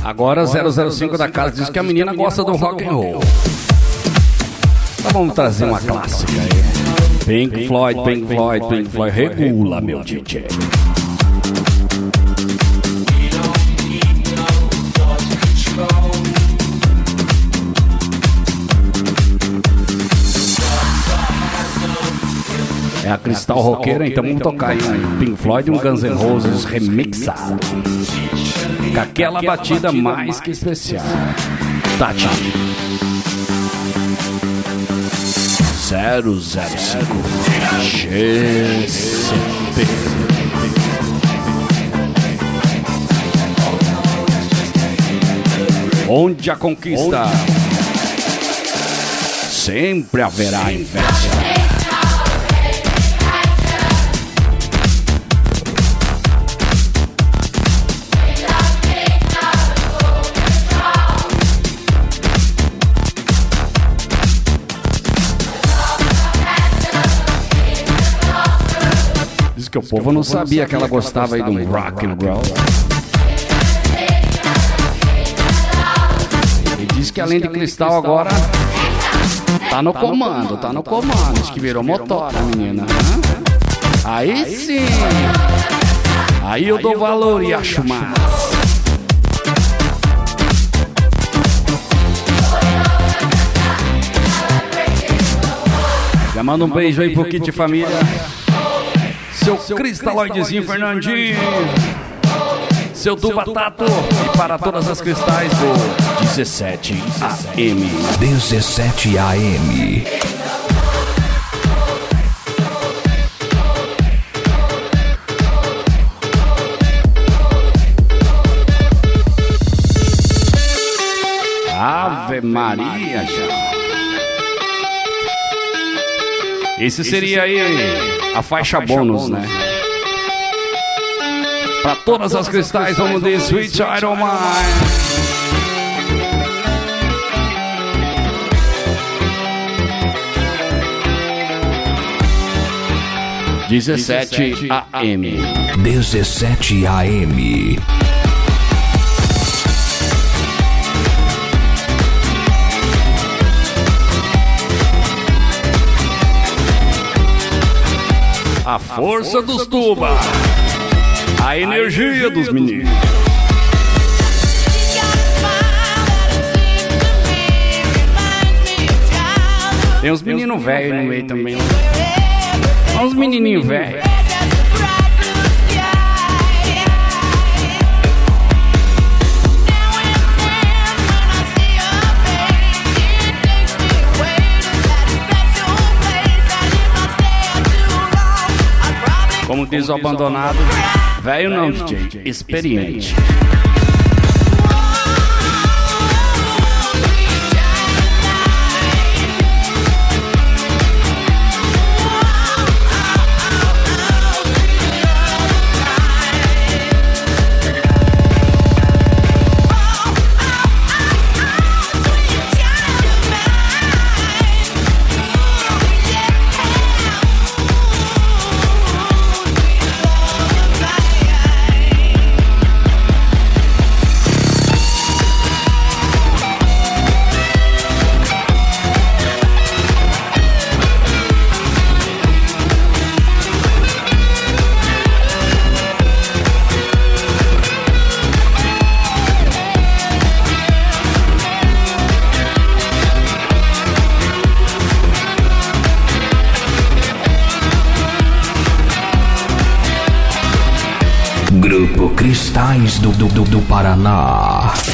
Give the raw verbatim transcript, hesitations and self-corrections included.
Agora zero zero cinco da casa diz que a menina gosta do rock and roll. Então vamos trazer uma clássica aí. Pink Floyd, Pink Floyd, Pink Floyd, regula, meu D J. É a Cristal Roqueira, então vamos tocar aí um Pink Floyd e um Guns N' Roses remixado. Com aquela batida mais que especial. Tati. zero zero cinco G C P. Onde a conquista sempre haverá inveja. Que o povo não sabia que ela gostava aí de um rock and roll. E diz que além de Cristal agora tá no comando, tá no comando. Diz que virou motora, menina. Aí sim. Aí eu dou valor e acho mais. Já manda um beijo aí pro Kit Família. Seu Cristaloidezinho Fernandinho, seu Duba Tato e para todas as cristais do dezessete A M. dezessete A M. Ave Maria, já. Esse seria aí a faixa bônus, né? Pra todas as cristais, vamos de Sweet Child O' Mine. dezessete A M. dezessete A M. A força dos tuba, a energia dos meninos. Tem uns meninos velhos no meio também. Olha uns menininhos velhos. Como diz o abandonado, velho não, D J, experiente. Grupo Cristais do, do, do, do Paraná.